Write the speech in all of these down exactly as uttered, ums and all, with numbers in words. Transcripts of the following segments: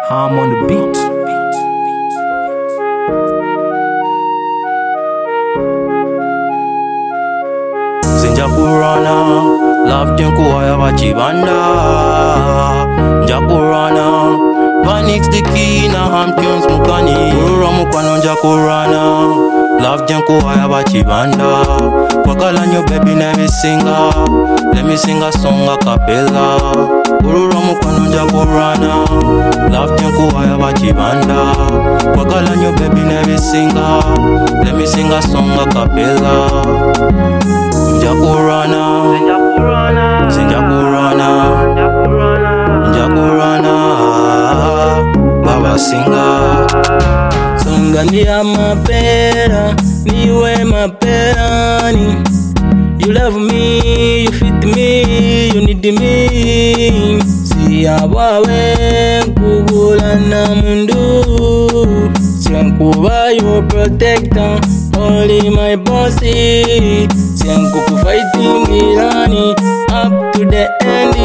I'm on the beat. Sinja kurana, love tenku waya wachibanda. Nja kurana, Vanix the key na ham tunes mukani. Urura mukwano nja kurana, love tenku waya wachibanda. Kwagala nyo baby never singa, let me sing a song a cappella. Urura mukwano nja kurana, love tenku waya wachibanda. Kwagala nyo baby never singa, let me sing a song a cappella. Njakurana, Sinjakurana, Njakurana, Baba Singa. Songa ni ya mapera, niwe maperani. You love me, you fit me, you need me. Siya wawe kugula na mundu. Siyankuba your protector, only my bossy. Siyankuku fighting irani, up to the end.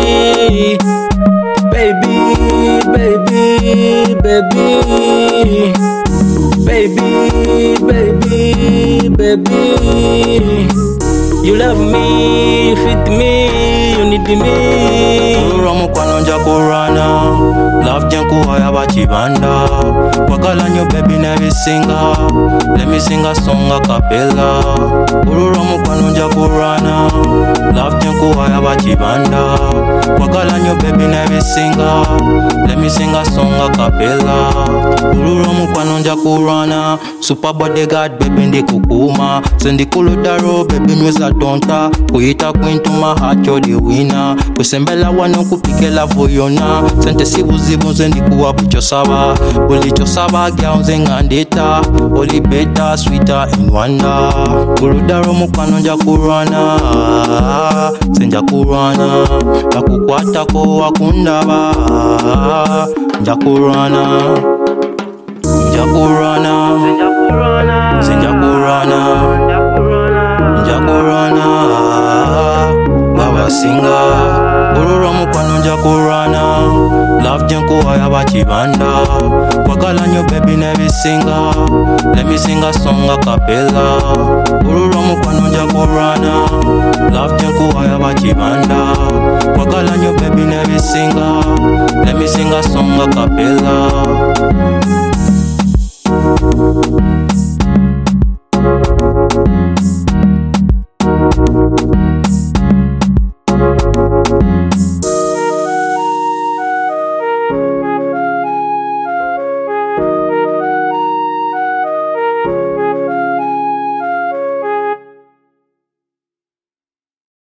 Baby, baby, baby. Baby, baby, baby. You love me, you fit me, you need me. Urura mukwano njakurana, love tenku waya wachibanda. Kwagala nyo baby never singa, let me sing a song a cappella. Urura mukwano njakurana, love tenku waya wachibanda. Kwagala nyo baby never singa, let me sing a song a cappella. Urura mukwano njakurana, super bodyguard baby ndi kukuma. Sendi kuludaro baby nweza tonta, kuita queen to my heart you're the winner. Kusembela wano kupikela voyona, sente sibuzibu zendi kuwa buchosaba. Bulichosaba girl zengandeta, oli better sweeter in wonder. Kuludaro mukwano njakurana, senjakurana. Nakukwata ko wakundaba, njakurana, njakurana, senjakurana, njakurana, Baba Singa. Urura mukwano njakurana, love tenku waya wachibanda. Kwagala nyo baby never singa, let me sing a song a cappella. Urura mukwano njakurana, love tenku waya wachibanda. Kwagala nyo baby never singa, let me sing a song a cappella.